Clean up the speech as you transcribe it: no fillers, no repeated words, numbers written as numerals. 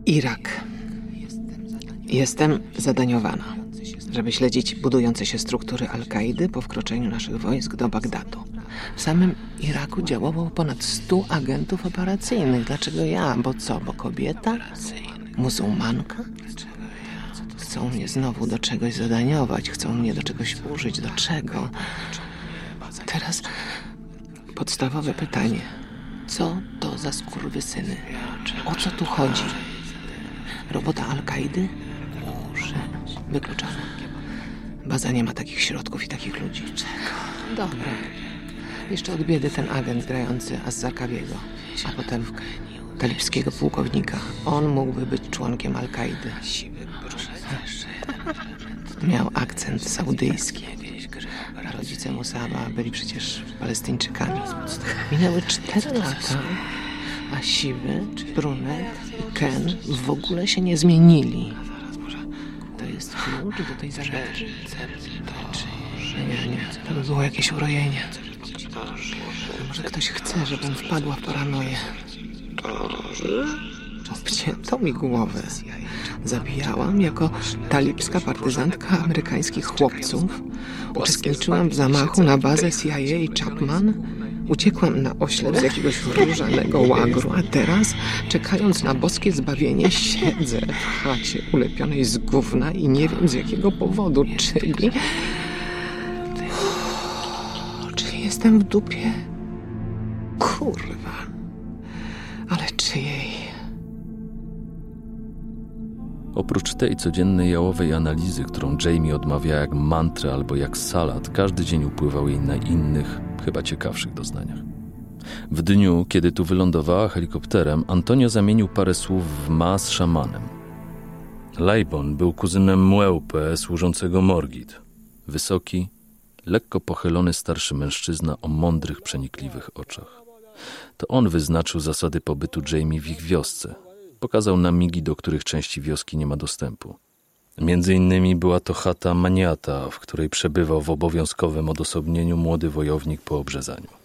Irak. Jestem zadaniowana, żeby śledzić budujące się struktury Al-Kaidy po wkroczeniu naszych wojsk do Bagdadu. W samym Iraku działało ponad 100 agentów operacyjnych. Dlaczego ja? Bo co? Bo kobieta? Muzułmanka? Chcą mnie znowu do czegoś zadaniować. Chcą mnie do czegoś użyć. Do czego? Teraz podstawowe pytanie. Co to za skurwysyny? O co tu chodzi? Robota Al-Kaidy? Wykluczone. Baza nie ma takich środków i takich ludzi. Czego? Dobra. Jeszcze od biedy ten agent grający Az-Zarkawiego, a potem talibskiego pułkownika. On mógłby być członkiem Al-Kaidy. Miał akcent saudyjski. A rodzice Musaba byli przecież Palestyńczykami. Minęły 4 lata, a siwy, brunet i Ken w ogóle się nie zmienili. To jest klucz do tej zagadki. Nie. To by było jakieś urojenie. Może ktoś chce, żebym wpadła w paranoję. Obcięto mi głowę. Zabijałam jako talibska partyzantka amerykańskich chłopców. Uczestniczyłam w zamachu na bazę CIA i Chapman. Uciekłam na oślep z jakiegoś różanego łagru, a teraz, czekając na boskie zbawienie, siedzę w chacie ulepionej z gówna i nie wiem z jakiego powodu, czyli jestem w dupie. Kurwa. Ale czyjej? Oprócz tej codziennej jałowej analizy, którą Jamie odmawia jak mantrę albo jak salat, każdy dzień upływał jej na innych, chyba ciekawszych doznaniach. W dniu, kiedy tu wylądowała helikopterem, Antonio zamienił parę słów w ma z szamanem. Lajbon był kuzynem Muełpe, służącego Morgid. Wysoki, lekko pochylony starszy mężczyzna o mądrych, przenikliwych oczach. To on wyznaczył zasady pobytu Jamie w ich wiosce. Pokazał nam migi, do których części wioski nie ma dostępu. Między innymi była to chata Maniata, w której przebywał w obowiązkowym odosobnieniu młody wojownik po obrzezaniu.